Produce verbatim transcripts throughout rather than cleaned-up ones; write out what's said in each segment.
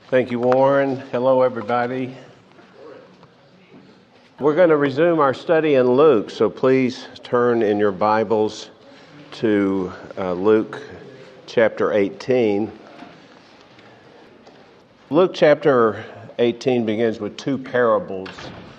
Thank you, Warren. Hello, everybody. We're going to resume our study in Luke, so please turn in your Bibles to uh, Luke chapter eighteen. Luke chapter eighteen begins with two parables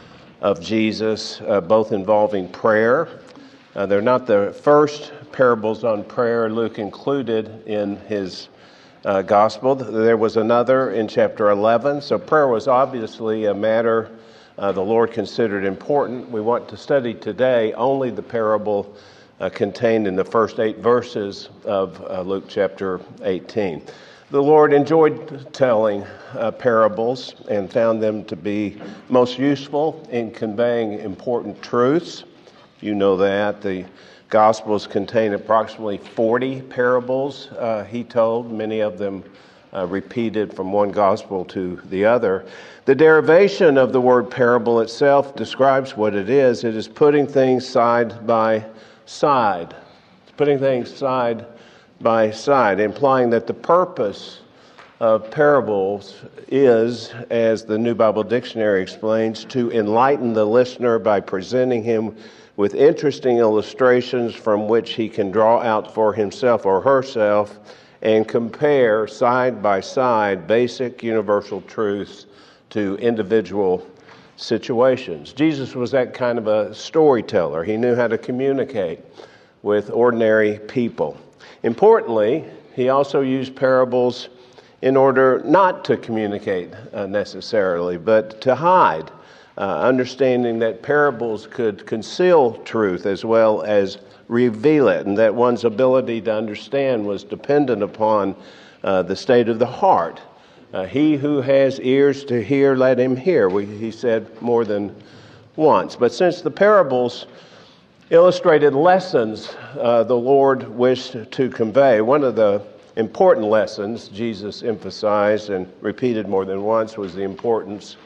of Jesus, uh, both involving prayer. Uh, they're not the first parables on prayer Luke included in his Uh, gospel. There was another in chapter eleven, so prayer was obviously a matter uh, the Lord considered important. We want to study today only the parable uh, contained in the first eight verses of uh, Luke chapter eighteen. The Lord enjoyed telling uh, parables and found them to be most useful in conveying important truths. You know that. The Gospels contain approximately forty parables uh, he told, many of them uh, repeated from one gospel to the other. The derivation of the word parable itself describes what it is. It is putting things side by side. It's putting things side by side, implying that the purpose of parables is, as the New Bible Dictionary explains, to enlighten the listener by presenting him with interesting illustrations from which he can draw out for himself or herself and compare side by side basic universal truths to individual situations. Jesus was that kind of a storyteller. He knew how to communicate with ordinary people. Importantly, he also used parables in order not to communicate uh, necessarily, but to hide. Uh, understanding that parables could conceal truth as well as reveal it, and that one's ability to understand was dependent upon uh, the state of the heart. Uh, he who has ears to hear, let him hear, we, he said more than once. But since the parables illustrated lessons uh, the Lord wished to convey, one of the important lessons Jesus emphasized and repeated more than once was the importance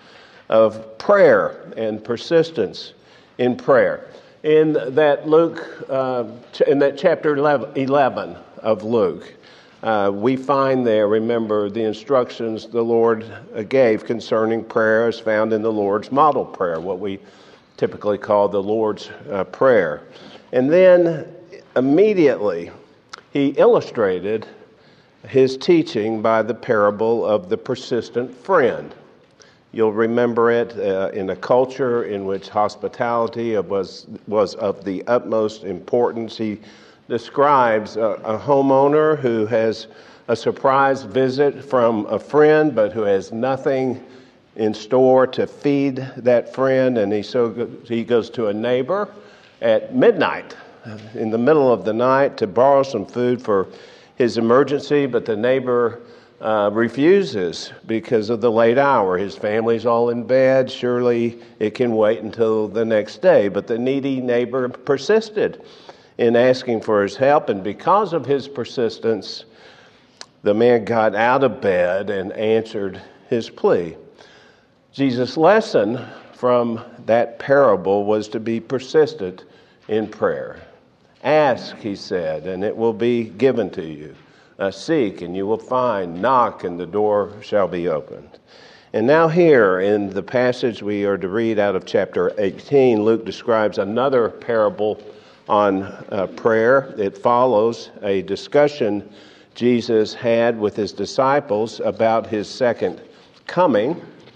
of prayer and persistence in prayer. In that Luke, uh, in that chapter eleven of Luke, uh, we find there, remember, the instructions the Lord gave concerning prayer is found in the Lord's model prayer, what we typically call the Lord's uh, Prayer. And then immediately he illustrated his teaching by the parable of the persistent friend. You'll remember it uh, in a culture in which hospitality was was of the utmost importance. He describes a, a homeowner who has a surprise visit from a friend, but who has nothing in store to feed that friend, and he so he goes to a neighbor at midnight, in the middle of the night, to borrow some food for his emergency, but the neighbor Uh, refuses because of the late hour. His family's all in bed. Surely it can wait until the next day. But the needy neighbor persisted in asking for his help, and because of his persistence, the man got out of bed and answered his plea. Jesus' lesson from that parable was to be persistent in prayer. Ask, he said, and it will be given to you. Uh, seek, and you will find. Knock, and the door shall be opened. And now here in the passage we are to read out of chapter eighteen, Luke describes another parable on uh, prayer. It follows a discussion Jesus had with his disciples about his second coming.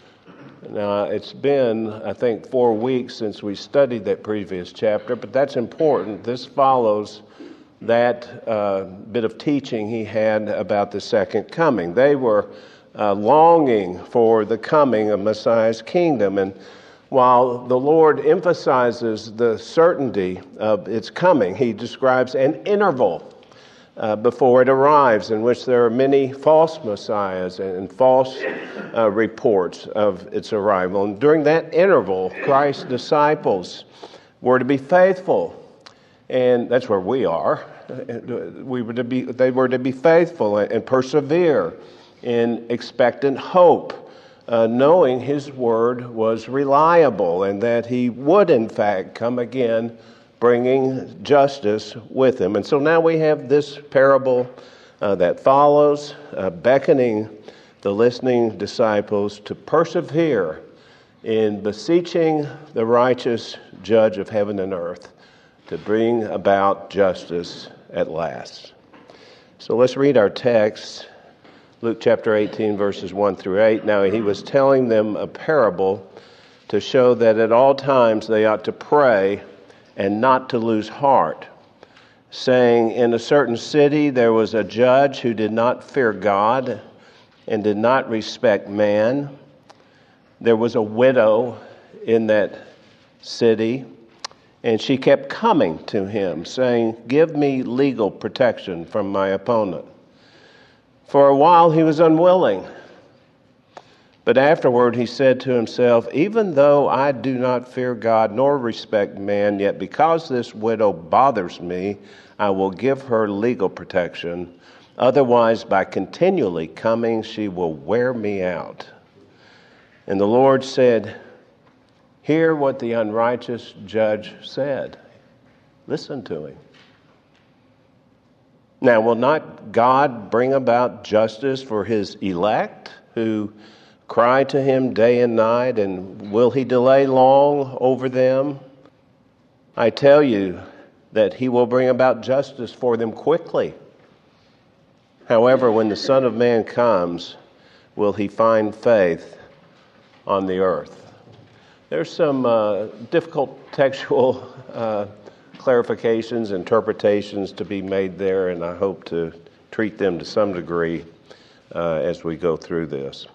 Now, it's been, I think, four weeks since we studied that previous chapter, but that's important. This follows that uh, bit of teaching he had about the second coming. They were uh, longing for the coming of Messiah's kingdom, and while the Lord emphasizes the certainty of its coming, he describes an interval uh, before it arrives in which there are many false messiahs and false uh, reports of its arrival. And during that interval, Christ's disciples were to be faithful. And that's where we are. We were to be, they were to be faithful and persevere in expectant hope, uh, knowing his word was reliable and that he would, in fact, come again, bringing justice with him. And so now we have this parable uh, that follows, uh, beckoning the listening disciples to persevere in beseeching the righteous judge of heaven and earth to bring about justice at last. So let's read our text, Luke chapter eighteen, verses one through eight. Now he was telling them a parable to show that at all times they ought to pray and not to lose heart, saying, in a certain city there was a judge who did not fear God and did not respect man. There was a widow in that city, and she kept coming to him, saying, give me legal protection from my opponent. For a while he was unwilling, but afterward he said to himself, even though I do not fear God nor respect man, yet because this widow bothers me, I will give her legal protection. Otherwise, by continually coming, she will wear me out. And the Lord said, hear what the unrighteous judge said. Listen to him. Now, will not God bring about justice for his elect who cry to him day and night, and will he delay long over them? I tell you that he will bring about justice for them quickly. However, when the Son of Man comes, will he find faith on the earth? There's some uh, difficult textual uh, clarifications, interpretations to be made there, and I hope to treat them to some degree uh, as we go through this.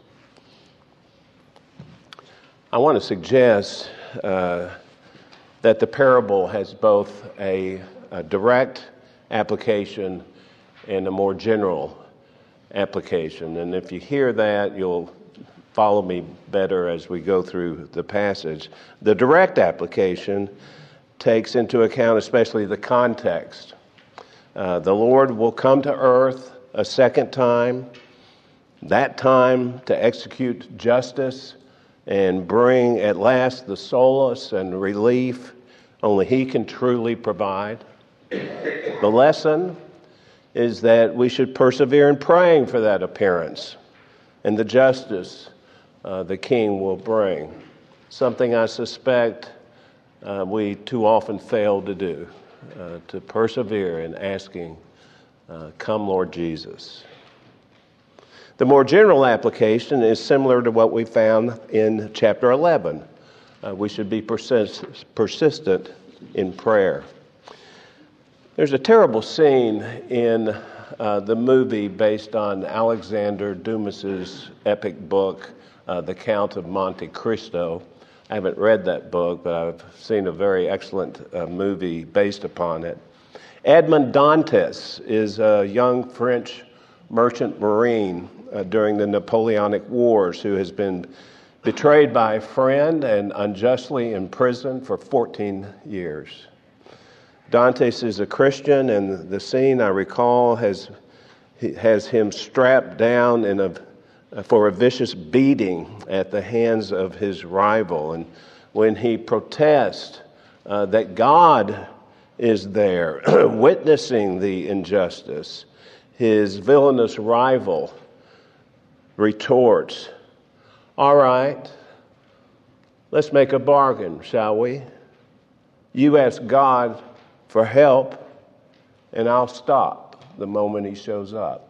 I want to suggest uh, that the parable has both a, a direct application and a more general application. And if you hear that, you'll follow me better as we go through the passage. The direct application takes into account especially the context. Uh, the Lord will come to earth a second time, that time to execute justice and bring at last the solace and relief only he can truly provide. The lesson is that we should persevere in praying for that appearance and the justice uh, the King will bring. Something I suspect uh, we too often fail to do, uh, to persevere in asking, uh, come Lord Jesus. The more general application is similar to what we found in chapter eleven. Uh, we should be persist- persistent in prayer. There's a terrible scene in uh, the movie based on Alexander Dumas's epic book, uh, The Count of Monte Cristo. I haven't read that book, but I've seen a very excellent uh, movie based upon it. Edmond Dantes is a young French merchant marine uh, during the Napoleonic Wars who has been betrayed by a friend and unjustly imprisoned for fourteen years. Dantes is a Christian, and the scene I recall has has him strapped down in a for a vicious beating at the hands of his rival. And when he protests uh, that God is there witnessing the injustice, his villainous rival retorts, all right, let's make a bargain, shall we? You ask God for help, and I'll stop the moment he shows up.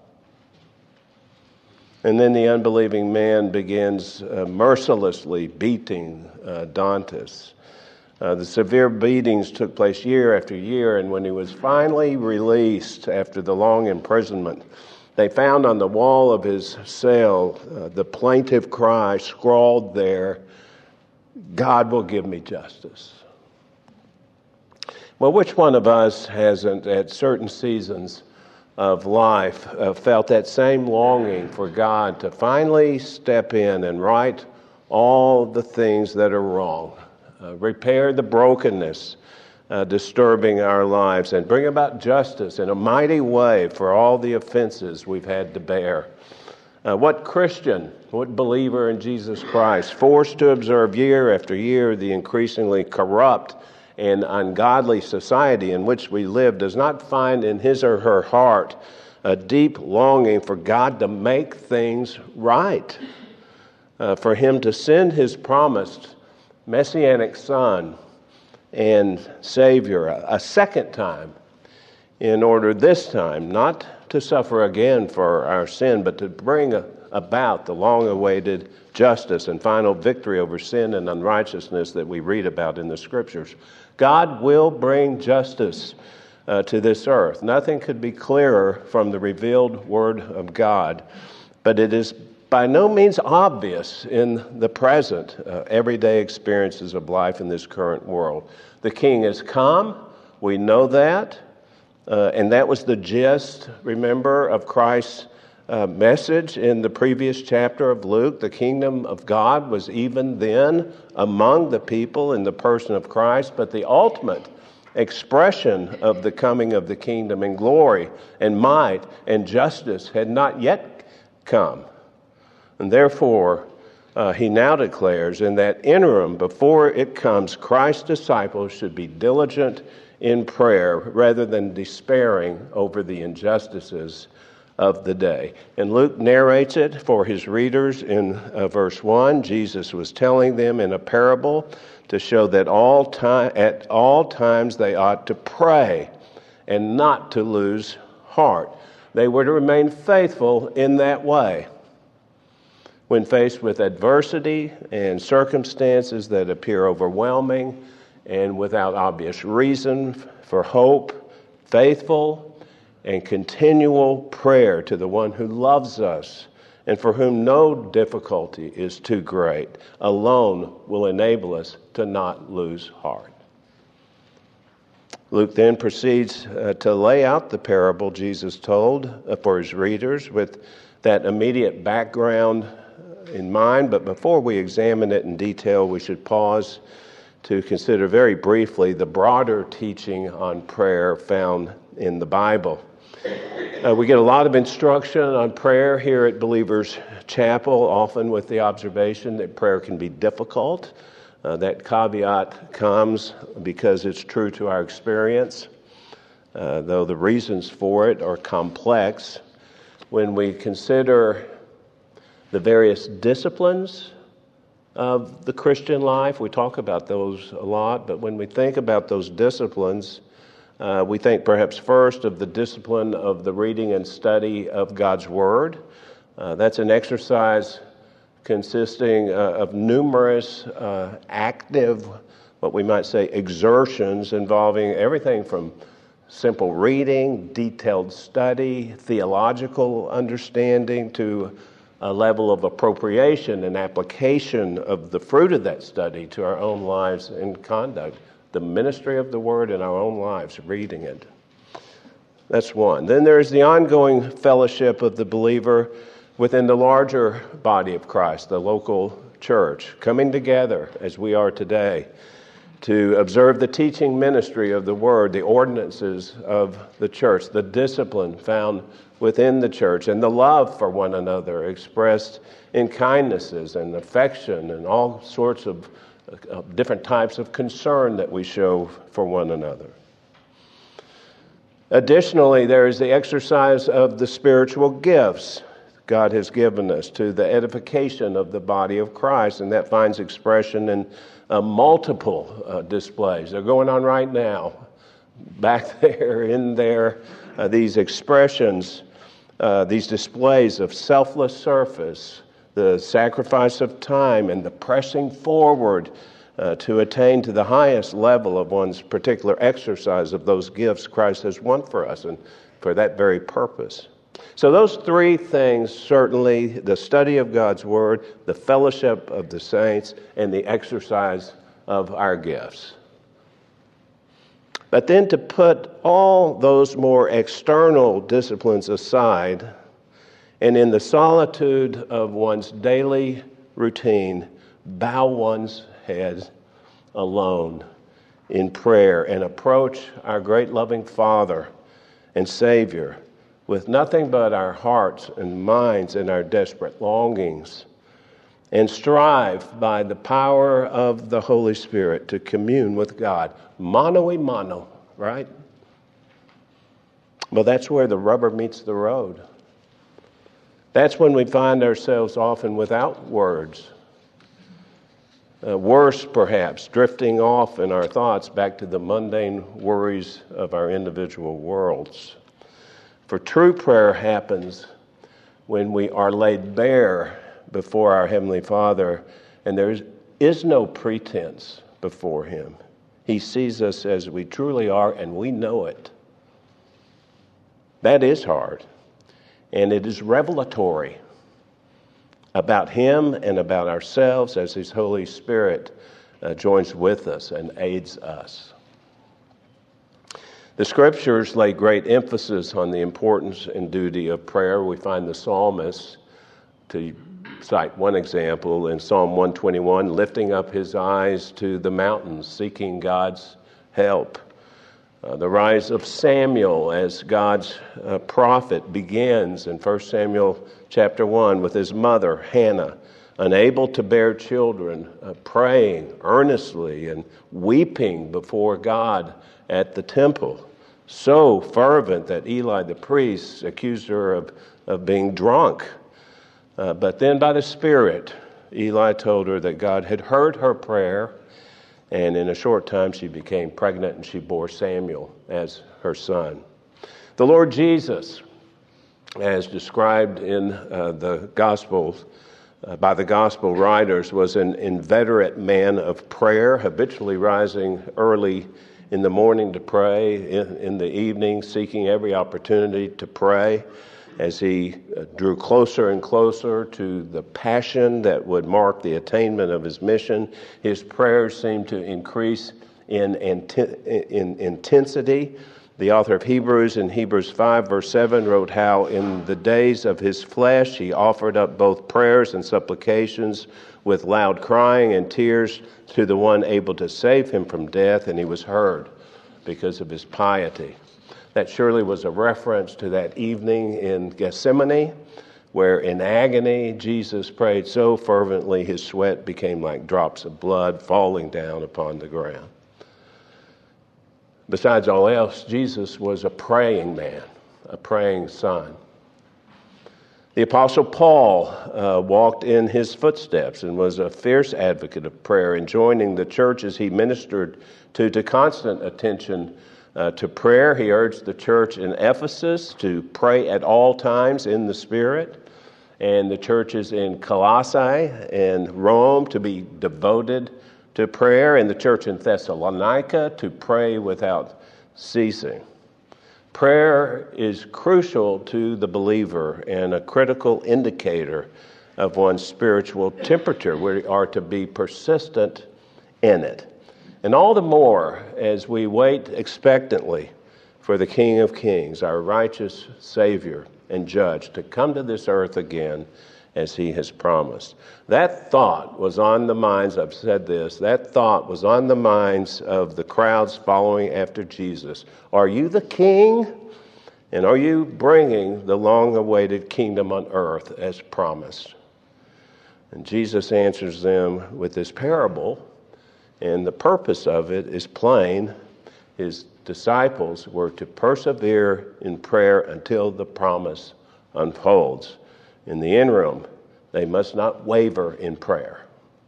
And then the unbelieving man begins uh, mercilessly beating uh, Dantes. Uh, the severe beatings took place year after year, and when he was finally released after the long imprisonment, they found on the wall of his cell uh, the plaintive cry scrawled there, God will give me justice. Well, which one of us hasn't, at certain seasons of life, uh, felt that same longing for God to finally step in and right all the things that are wrong, uh, repair the brokenness uh, disturbing our lives, and bring about justice in a mighty way for all the offenses we've had to bear? Uh, what Christian, what believer in Jesus Christ, forced to observe year after year the increasingly corrupt and ungodly society in which we live, does not find in his or her heart a deep longing for God to make things right, uh, for him to send his promised Messianic Son and Savior a, a second time, in order this time not to suffer again for our sin, but to bring a, about the long-awaited justice and final victory over sin and unrighteousness that we read about in the Scriptures. God will bring justice uh, to this earth. Nothing could be clearer from the revealed Word of God, but it is by no means obvious in the present, uh, everyday experiences of life in this current world. The King has come, we know that, uh, and that was the gist, remember, of Christ's uh, message in the previous chapter of Luke. The kingdom of God was even then among the people in the person of Christ, but the ultimate expression of the coming of the kingdom in glory and might and justice had not yet come. And therefore, uh, he now declares in that interim, before it comes, Christ's disciples should be diligent in prayer rather than despairing over the injustices of the day. And Luke narrates it for his readers in uh, verse one. Jesus was telling them in a parable to show that all time, at all times they ought to pray and not to lose heart. They were to remain faithful in that way. When faced with adversity and circumstances that appear overwhelming and without obvious reason for hope, faithful and continual prayer to the one who loves us and for whom no difficulty is too great, alone will enable us to not lose heart. Luke then proceeds uh, to lay out the parable Jesus told uh, for his readers with that immediate background in mind, but before we examine it in detail, we should pause to consider very briefly the broader teaching on prayer found in the Bible. Uh, we get a lot of instruction on prayer here at Believers Chapel, often with the observation that prayer can be difficult. Uh, that caveat comes because it's true to our experience, uh, though the reasons for it are complex. When we consider the various disciplines of the Christian life, we talk about those a lot, but when we think about those disciplines, uh, we think perhaps first of the discipline of the reading and study of God's Word. Uh, that's an exercise consisting uh, of numerous uh, active, what we might say, exertions involving everything from simple reading, detailed study, theological understanding, to a level of appropriation and application of the fruit of that study to our own lives and conduct, the ministry of the Word in our own lives, reading it. That's one. Then there's the ongoing fellowship of the believer within the larger body of Christ, the local church, coming together as we are today to observe the teaching ministry of the Word, the ordinances of the church, the discipline found within the church, and the love for one another expressed in kindnesses and affection and all sorts of uh, different types of concern that we show for one another. Additionally, there is the exercise of the spiritual gifts God has given us to the edification of the body of Christ, and that finds expression in uh, multiple uh, displays. They're going on right now, back there, in there, uh, these expressions, uh, these displays of selfless service, the sacrifice of time, and the pressing forward uh, to attain to the highest level of one's particular exercise of those gifts Christ has won for us, and for that very purpose. So those three things, certainly the study of God's Word, the fellowship of the saints, and the exercise of our gifts. But then to put all those more external disciplines aside, and in the solitude of one's daily routine, bow one's head alone in prayer and approach our great loving Father and Savior with nothing but our hearts and minds and our desperate longings, and strive by the power of the Holy Spirit to commune with God. Mano a mano, right? Well, that's where the rubber meets the road. That's when we find ourselves often without words. Uh, worse, perhaps, drifting off in our thoughts back to the mundane worries of our individual worlds. For true prayer happens when we are laid bare before our Heavenly Father, and there is no pretense before Him. He sees us as we truly are, and we know it. That is hard, and it is revelatory about Him and about ourselves as His Holy Spirit uh, joins with us and aids us. The Scriptures lay great emphasis on the importance and duty of prayer. We find the psalmist, to cite one example, in Psalm one twenty-one, lifting up his eyes to the mountains, seeking God's help. Uh, the rise of Samuel as God's uh, prophet begins in First Samuel chapter one with his mother, Hannah, unable to bear children, uh, praying earnestly and weeping before God at the temple. So fervent that Eli the priest accused her of, of being drunk. Uh, but then by the Spirit, Eli told her that God had heard her prayer, and in a short time she became pregnant and she bore Samuel as her son. The Lord Jesus, as described in uh, the Gospels, uh, by the Gospel writers, was an inveterate man of prayer, habitually rising early in the morning to pray, in, in the evening seeking every opportunity to pray. As he drew closer and closer to the passion that would mark the attainment of his mission, his prayers seemed to increase in, in intensity. The author of Hebrews in Hebrews five verse seven wrote how in the days of his flesh he offered up both prayers and supplications with loud crying and tears to the one able to save him from death, and he was heard because of his piety. That surely was a reference to that evening in Gethsemane, where in agony Jesus prayed so fervently his sweat became like drops of blood falling down upon the ground. Besides all else, Jesus was a praying man, a praying son. The Apostle Paul uh, walked in his footsteps and was a fierce advocate of prayer, enjoining the churches he ministered to to constant attention Uh, to prayer. He urged the church in Ephesus to pray at all times in the Spirit, and the churches in Colossae and Rome to be devoted to prayer, and the church in Thessalonica to pray without ceasing. Prayer is crucial to the believer and a critical indicator of one's spiritual temperature. We are to be persistent in it. And all the more as we wait expectantly for the King of Kings, our righteous Savior and Judge, to come to this earth again as He has promised. That thought was on the minds, I've said this, that thought was on the minds of the crowds following after Jesus. Are you the King? And are you bringing the long-awaited kingdom on earth as promised? And Jesus answers them with this parable. And the purpose of it is plain. His disciples were to persevere in prayer until the promise unfolds. In the interim, they must not waver in prayer.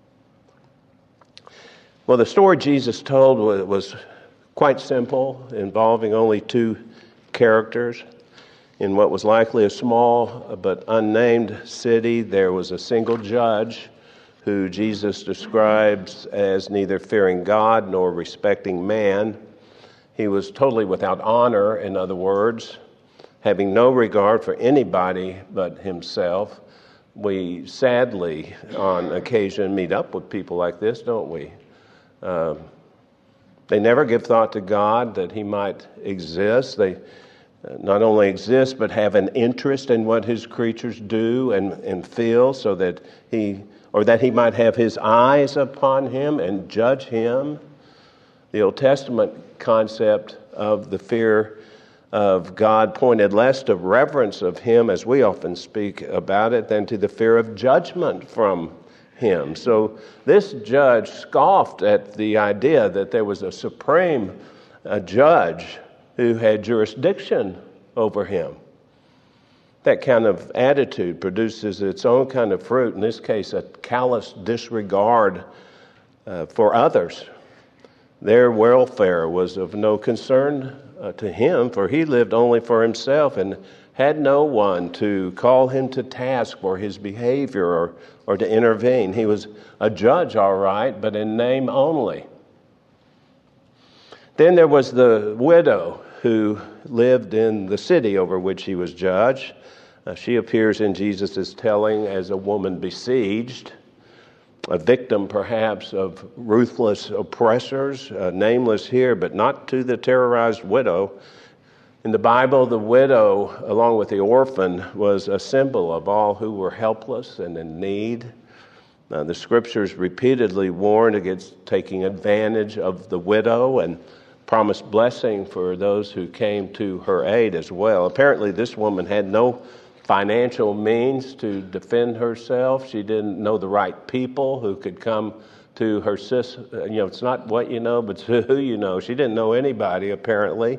Well, the story Jesus told was quite simple, involving only two characters. In what was likely a small but unnamed city, there was a single judge who Jesus describes as neither fearing God nor respecting man. He was totally without honor, in other words, having no regard for anybody but himself. We sadly, on occasion, meet up with people like this, don't we? Um, they never give thought to God, that He might exist. They not only exist, but have an interest in what His creatures do and, and feel, so that He or that He might have His eyes upon him and judge him. The Old Testament concept of the fear of God pointed less to reverence of Him, as we often speak about it, than to the fear of judgment from Him. So this judge scoffed at the idea that there was a supreme a judge who had jurisdiction over him. That kind of attitude produces its own kind of fruit, in this case, a callous disregard uh, for others. Their welfare was of no concern uh, to him, for he lived only for himself and had no one to call him to task for his behavior or, or to intervene. He was a judge, all right, but in name only. Then there was the widow who lived in the city over which he was judge. Uh, she appears in Jesus' telling as a woman besieged, a victim perhaps of ruthless oppressors, uh, nameless here, but not to the terrorized widow. In the Bible, the widow, along with the orphan, was a symbol of all who were helpless and in need. Uh, the Scriptures repeatedly warned against taking advantage of the widow and promised blessing for those who came to her aid as well. Apparently, this woman had no financial means to defend herself. She didn't know the right people who could come to her sister. You know, it's not what you know, but who you know. She didn't know anybody, apparently.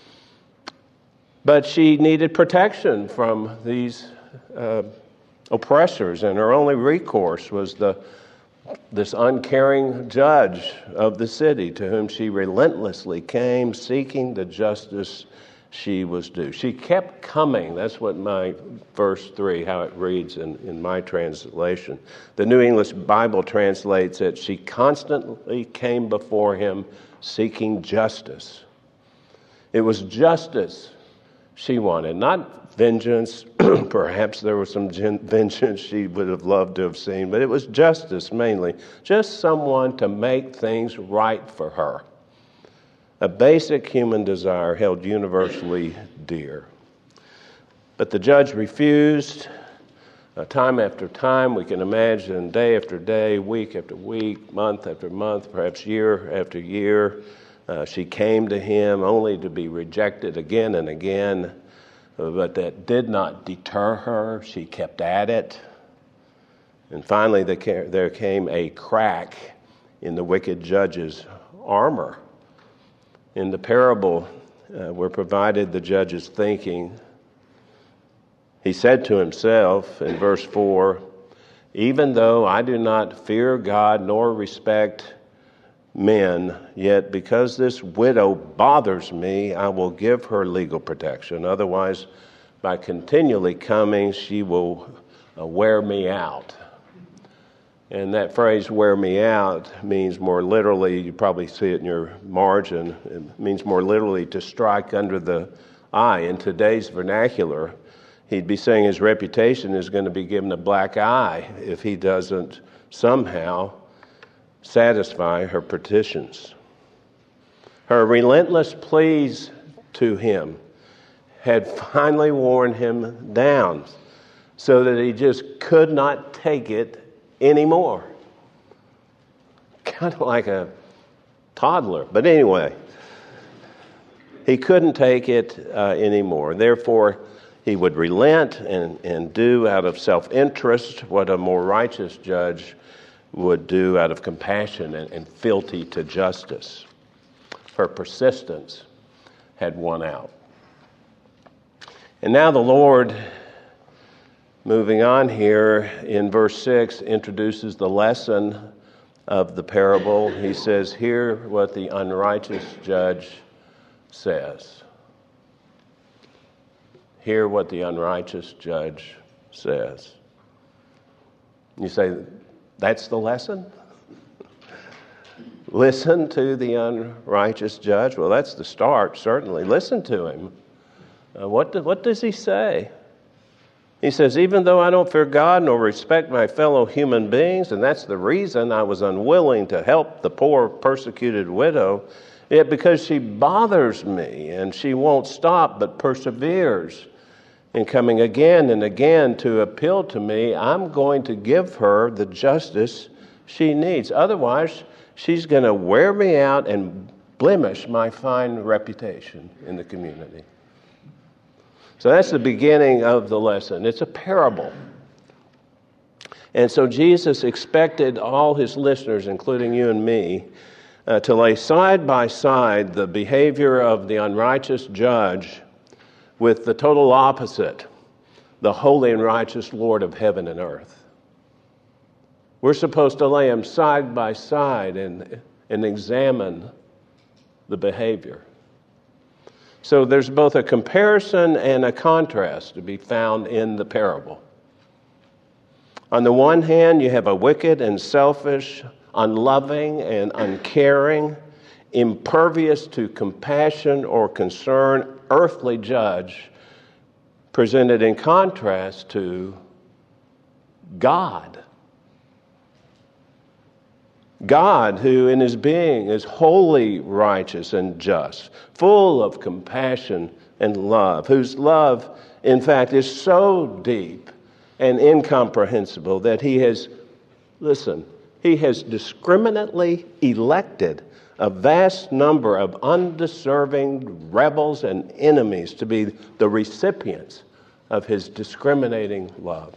But she needed protection from these uh, oppressors, and her only recourse was the this uncaring judge of the city, to whom she relentlessly came, seeking the justice she was due. She kept coming. That's what my verse three, how it reads in, in my translation. The New English Bible translates it, she constantly came before him seeking justice. It was justice she wanted, not vengeance. Perhaps there was some vengeance she would have loved to have seen, but it was justice mainly. Just someone to make things right for her. A basic human desire held universally dear. But the judge refused. Uh, time after time, we can imagine, day after day, week after week, month after month, perhaps year after year, uh, she came to him only to be rejected again and again. Uh, but that did not deter her. She kept at it. And finally, there came a crack in the wicked judge's armor. In the parable, uh, we're provided the judge's thinking. He said to himself in verse four, "Even though I do not fear God nor respect men, yet because this widow bothers me, I will give her legal protection. Otherwise, by continually coming, she will uh, wear me out." And that phrase, wear me out, means more literally, you probably see it in your margin, it means more literally to strike under the eye. In today's vernacular, he'd be saying his reputation is going to be given a black eye if he doesn't somehow satisfy her petitions. Her relentless pleas to him had finally worn him down so that he just could not take it anymore. Kind of like a toddler. But anyway, he couldn't take it uh, anymore. Therefore, he would relent and, and do out of self-interest what a more righteous judge would do out of compassion and, and fealty to justice. Her persistence had won out. And now the Lord, moving on here in verse six, introduces the lesson of the parable. He says, "Hear what the unrighteous judge says." Hear what the unrighteous judge says. You say, that's the lesson? Listen to the unrighteous judge? Well, that's the start, certainly. Listen to him. Uh, what, do, what does he say? He says, "Even though I don't fear God nor respect my fellow human beings, and that's the reason I was unwilling to help the poor persecuted widow, yet because she bothers me and she won't stop but perseveres in coming again and again to appeal to me, I'm going to give her the justice she needs. Otherwise, she's going to wear me out and blemish my fine reputation in the community." So that's the beginning of the lesson. It's a parable. And so Jesus expected all his listeners, including you and me, uh, to lay side by side the behavior of the unrighteous judge with the total opposite, the holy and righteous Lord of heaven and earth. We're supposed to lay them side by side and, and examine the behavior. So there's both a comparison and a contrast to be found in the parable. On the one hand, you have a wicked and selfish, unloving and uncaring, impervious to compassion or concern earthly judge, presented in contrast to God. God, who in his being is wholly righteous and just, full of compassion and love, whose love, in fact, is so deep and incomprehensible that he has, listen, he has discriminately elected a vast number of undeserving rebels and enemies to be the recipients of his discriminating love.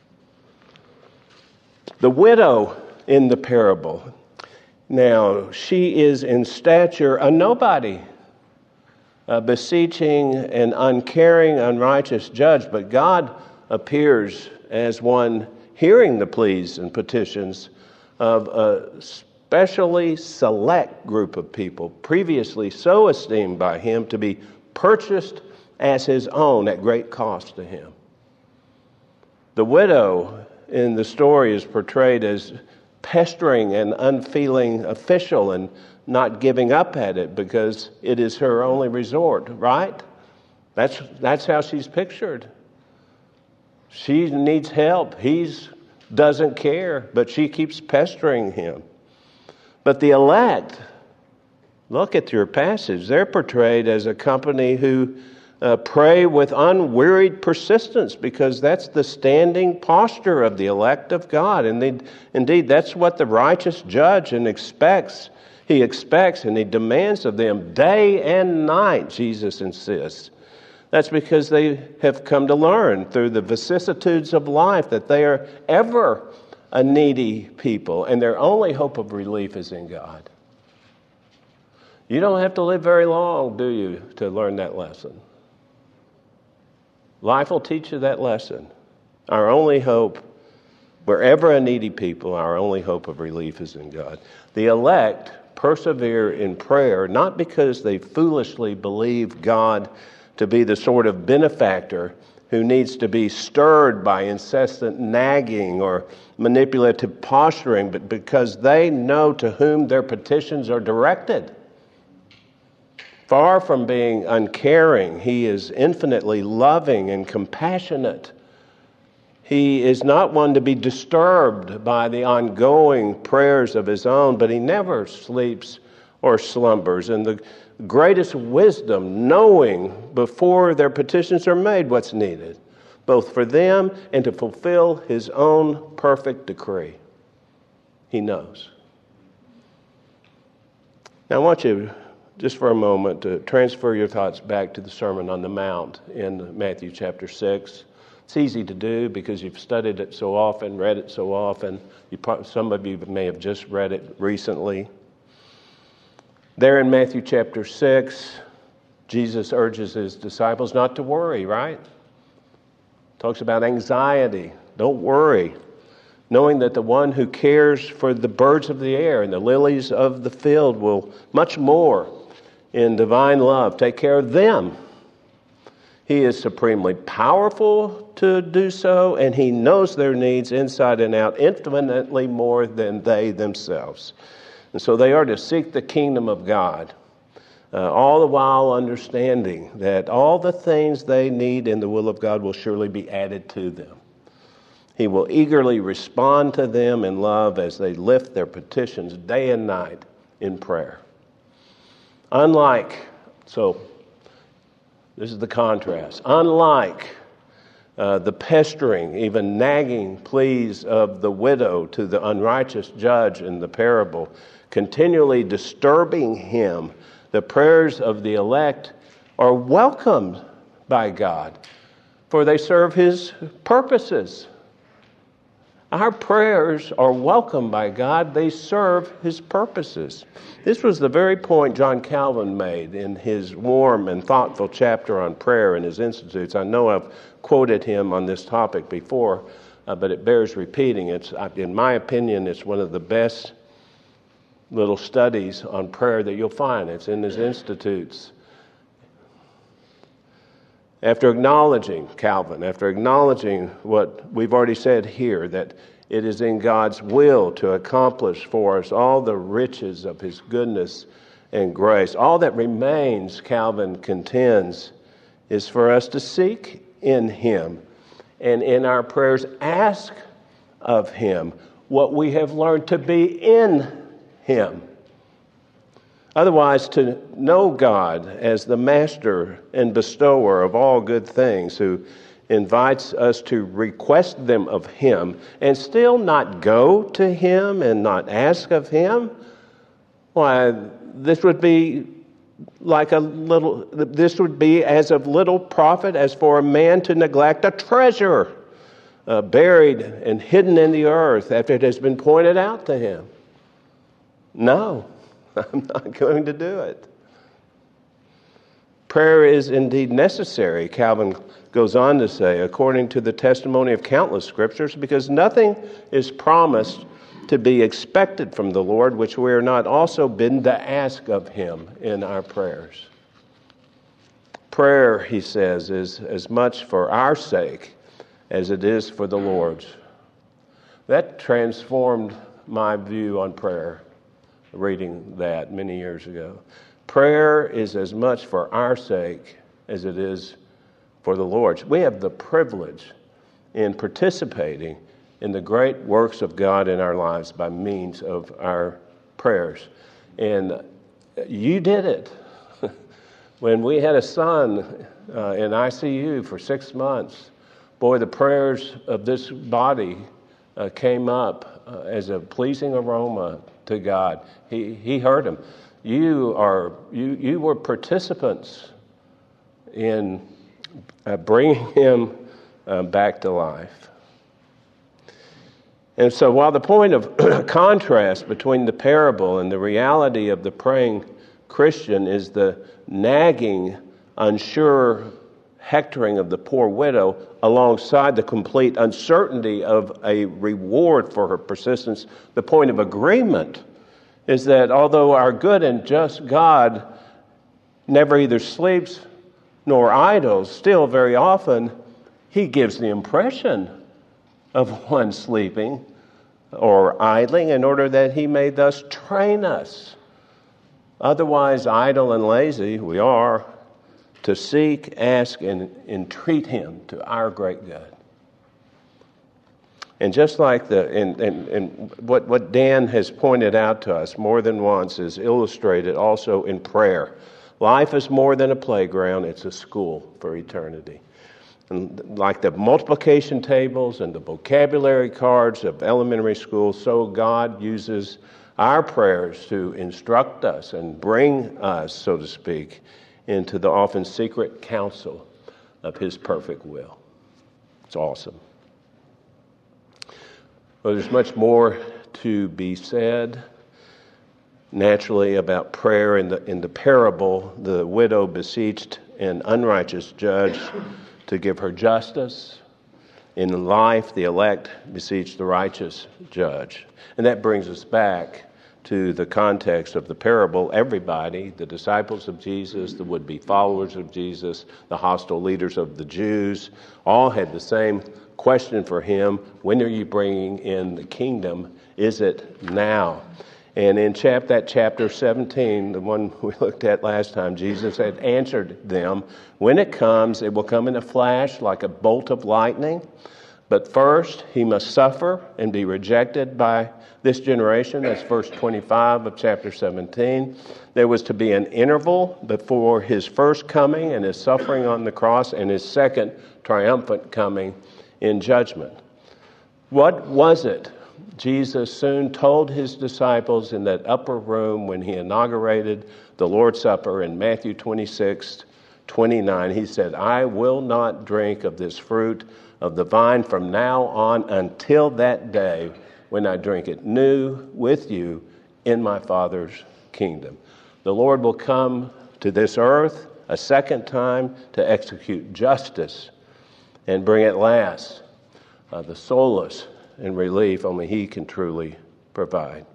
The widow in the parable, now, she is in stature a nobody, a beseeching and uncaring, unrighteous judge, but God appears as one hearing the pleas and petitions of a specially select group of people previously so esteemed by him to be purchased as his own at great cost to him. The widow in the story is portrayed as pestering and unfeeling official and not giving up at it because it is her only resort, right? That's that's how she's pictured. She needs help. He doesn't care, but she keeps pestering him. But the elect, look at your passage, they're portrayed as a company who Uh, pray with unwearied persistence, because that's the standing posture of the elect of God. And they, indeed, that's what the righteous judge and expects. He expects and he demands of them day and night, Jesus insists. That's because they have come to learn through the vicissitudes of life that they are ever a needy people, and their only hope of relief is in God. You don't have to live very long, do you, to learn that lesson? Life will teach you that lesson. Our only hope, wherever a needy people, our only hope of relief is in God. The elect persevere in prayer, not because they foolishly believe God to be the sort of benefactor who needs to be stirred by incessant nagging or manipulative posturing, but because they know to whom their petitions are directed. Far from being uncaring, he is infinitely loving and compassionate. He is not one to be disturbed by the ongoing prayers of his own, but he never sleeps or slumbers. And the greatest wisdom, knowing before their petitions are made what's needed, both for them and to fulfill his own perfect decree. He knows. Now I want you just for a moment to transfer your thoughts back to the Sermon on the Mount in Matthew chapter six. It's easy to do because you've studied it so often, read it so often. You probably, some of you may have just read it recently. There in Matthew chapter six, Jesus urges his disciples not to worry, right? Talks about anxiety. Don't worry. Knowing that the one who cares for the birds of the air and the lilies of the field will much more in divine love take care of them. He is supremely powerful to do so, and he knows their needs inside and out infinitely more than they themselves. And so they are to seek the kingdom of God, uh, all the while understanding that all the things they need in the will of God will surely be added to them. He will eagerly respond to them in love as they lift their petitions day and night in prayer. Unlike, so this is the contrast, unlike uh, the pestering, even nagging pleas of the widow to the unrighteous judge in the parable, continually disturbing him, the prayers of the elect are welcomed by God, for they serve his purposes. Our prayers are welcomed by God. They serve His purposes. This was the very point John Calvin made in his warm and thoughtful chapter on prayer in his Institutes. I know I've quoted him on this topic before, uh, but it bears repeating. It's, in my opinion, it's one of the best little studies on prayer that you'll find. It's in his Institutes. After acknowledging Calvin, after acknowledging what we've already said here, that it is in God's will to accomplish for us all the riches of His goodness and grace, all that remains, Calvin contends, is for us to seek in Him and in our prayers ask of Him what we have learned to be in Him. Otherwise, to know God as the master and bestower of all good things, who invites us to request them of Him and still not go to Him and not ask of Him, why, this would be like a little, this would be as of little profit as for a man to neglect a treasure uh, buried and hidden in the earth after it has been pointed out to him. No. I'm not going to do it. Prayer is indeed necessary, Calvin goes on to say, according to the testimony of countless scriptures, because nothing is promised to be expected from the Lord which we are not also bidden to ask of Him in our prayers. Prayer, he says, is as much for our sake as it is for the Lord's. That transformed my view on prayer. Reading that many years ago. Prayer is as much for our sake as it is for the Lord's. We have the privilege in participating in the great works of God in our lives by means of our prayers. And you did it. When we had a son uh, in I C U for six months, boy, the prayers of this body uh, came up uh, as a pleasing aroma to God. He he heard him. You are you you were participants in uh, bringing him uh, back to life. And so, while the point of contrast between the parable and the reality of the praying Christian is the nagging, unsure hectoring of the poor widow, alongside the complete uncertainty of a reward for her persistence, the point of agreement is that although our good and just God never either sleeps nor idles, still very often He gives the impression of one sleeping or idling in order that He may thus train us. Otherwise idle and lazy we are, to seek, ask, and entreat Him to our great good. And just like the, and, and, and what, what Dan has pointed out to us more than once is illustrated also in prayer. Life is more than a playground, it's a school for eternity. And like the multiplication tables and the vocabulary cards of elementary school, so God uses our prayers to instruct us and bring us, so to speak, into the often secret counsel of His perfect will. It's awesome. Well, there's much more to be said. Naturally, about prayer in the in the parable, the widow beseeched an unrighteous judge to give her justice. In life, the elect beseech the righteous judge. And that brings us back to the context of the parable. Everybody, the disciples of Jesus, the would-be followers of Jesus, the hostile leaders of the Jews, all had the same question for Him: when are you bringing in the kingdom? Is it now? And in chap- that chapter seventeen, the one we looked at last time, Jesus had answered them, when it comes, it will come in a flash like a bolt of lightning. But first, He must suffer and be rejected by this generation. That's verse twenty-five of chapter seventeen. There was to be an interval before His first coming and His suffering on the cross and His second triumphant coming in judgment. What was it Jesus soon told His disciples in that upper room when He inaugurated the Lord's Supper in Matthew twenty-six, twenty-nine, he said, I will not drink of this fruit of the vine from now on until that day when I drink it new with you in my Father's kingdom. The Lord will come to this earth a second time to execute justice and bring at last uh, the solace and relief only he can truly provide.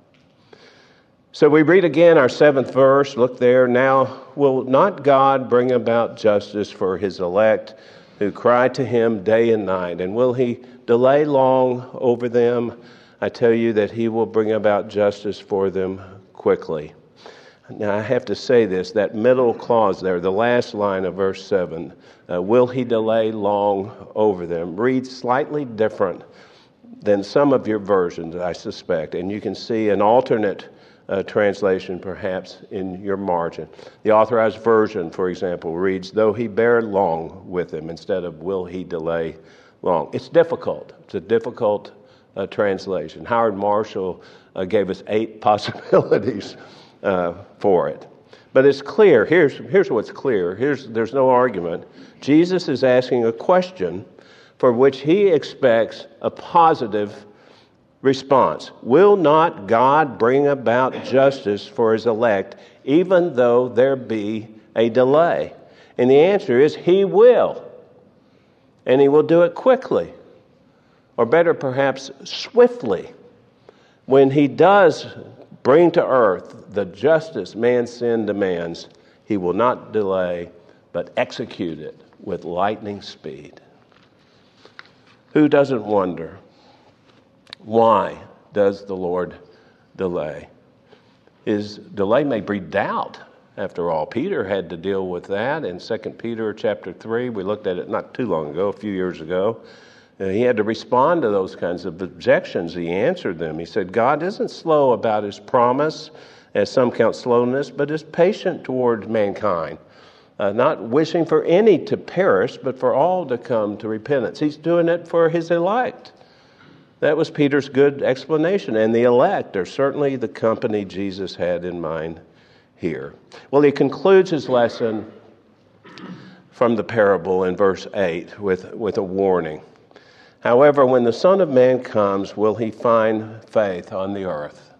So we read again our seventh verse. Look there. Now, will not God bring about justice for his elect who cry to him day and night? And will he delay long over them? I tell you that he will bring about justice for them quickly. Now, I have to say this, that middle clause there, the last line of verse seven, uh, will he delay long over them, reads slightly different than some of your versions, I suspect. And you can see an alternate uh, translation, perhaps, in your margin. The Authorized Version, for example, reads, though he bear long with them, instead of will he delay long. It's difficult. It's a difficult uh, translation. Howard Marshall uh, gave us eight possibilities uh, for it. But it's clear. Here's, here's what's clear. Here's, there's no argument. Jesus is asking a question for which he expects a positive response. Will not God bring about justice for his elect, even though there be a delay? And the answer is he will. And he will do it quickly, or better perhaps swiftly. When he does bring to earth the justice man's sin demands, he will not delay, but execute it with lightning speed. Who doesn't wonder, why does the Lord delay? His delay may breed doubt, after all. Peter had to deal with that in Second Peter chapter three. We looked at it not too long ago, a few years ago. Uh, he had to respond to those kinds of objections. He answered them. He said, God isn't slow about his promise, as some count slowness, but is patient toward mankind, uh, not wishing for any to perish, but for all to come to repentance. He's doing it for his elect. That was Peter's good explanation. And the elect are certainly the company Jesus had in mind here. Well, he concludes his lesson from the parable in verse eight with, with a warning. However, when the Son of Man comes, will he find faith on the earth?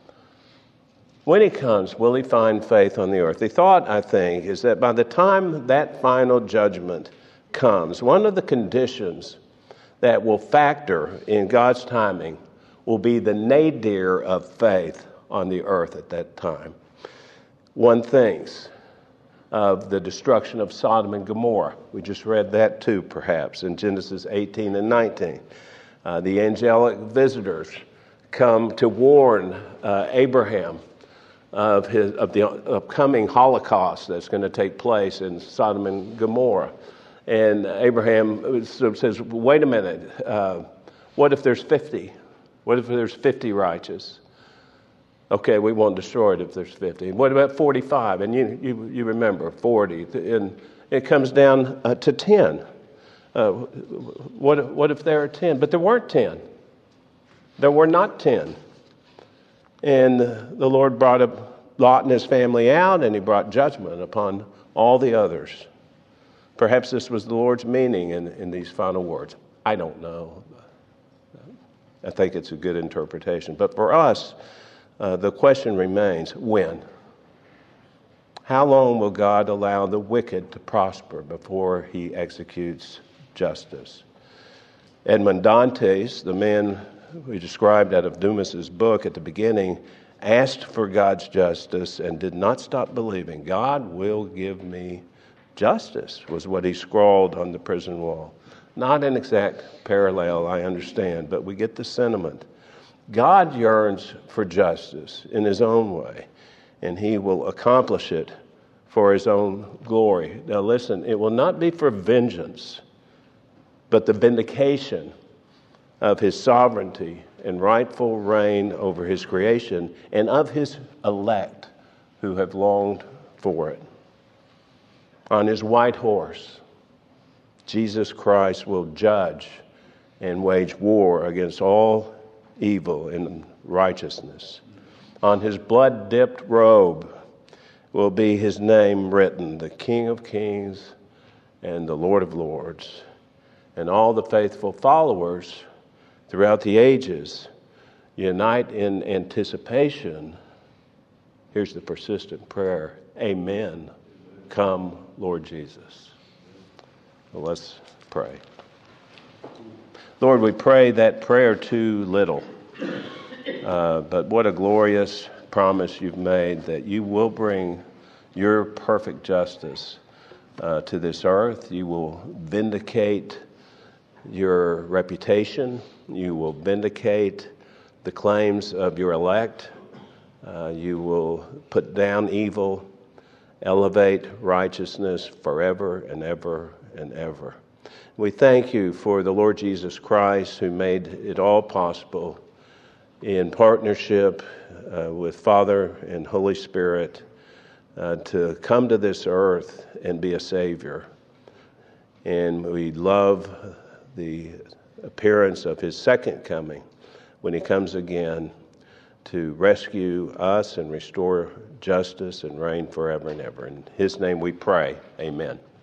When he comes, will he find faith on the earth? The thought, I think, is that by the time that final judgment comes, one of the conditions that will factor in God's timing will be the nadir of faith on the earth at that time. One thinks of the destruction of Sodom and Gomorrah. We just read that too, perhaps, in Genesis eighteen and nineteen. Uh, the angelic visitors come to warn uh, Abraham of, his, of the upcoming Holocaust that's going to take place in Sodom and Gomorrah. And Abraham says, wait a minute, uh, what if there's fifty? What if there's fifty righteous? Okay, we won't destroy it if there's fifty. What about forty-five? And you you, you remember, forty. And it comes down uh, to ten. Uh, what, what if there are ten? But there weren't ten. There were not ten. And the Lord brought up Lot and his family out, and he brought judgment upon all the others. Perhaps this was the Lord's meaning in, in these final words. I don't know. I think it's a good interpretation. But for us, uh, the question remains, when? How long will God allow the wicked to prosper before he executes justice? Edmond Dantes, the man we described out of Dumas's book at the beginning, asked for God's justice and did not stop believing. God will give me justice, was what he scrawled on the prison wall. Not an exact parallel, I understand, but we get the sentiment. God yearns for justice in his own way, and he will accomplish it for his own glory. Now listen, it will not be for vengeance, but the vindication of his sovereignty and rightful reign over his creation and of his elect who have longed for it. On his white horse, Jesus Christ will judge and wage war against all evil and righteousness. On his blood-dipped robe, will be his name written, the King of Kings and the Lord of Lords. And all the faithful followers throughout the ages unite in anticipation. Here's the persistent prayer. Amen. Come, Lord Jesus. Well, let's pray. Lord, we pray that prayer too little. Uh, but what a glorious promise you've made that you will bring your perfect justice uh, to this earth. You will vindicate your reputation. You will vindicate the claims of your elect. Uh, you will put down evil, elevate righteousness forever and ever and ever. We thank you for the Lord Jesus Christ who made it all possible in partnership uh, with Father and Holy Spirit uh, to come to this earth and be a Savior. And we love the appearance of his second coming when he comes again to rescue us and restore justice and reign forever and ever. In his name we pray. Amen.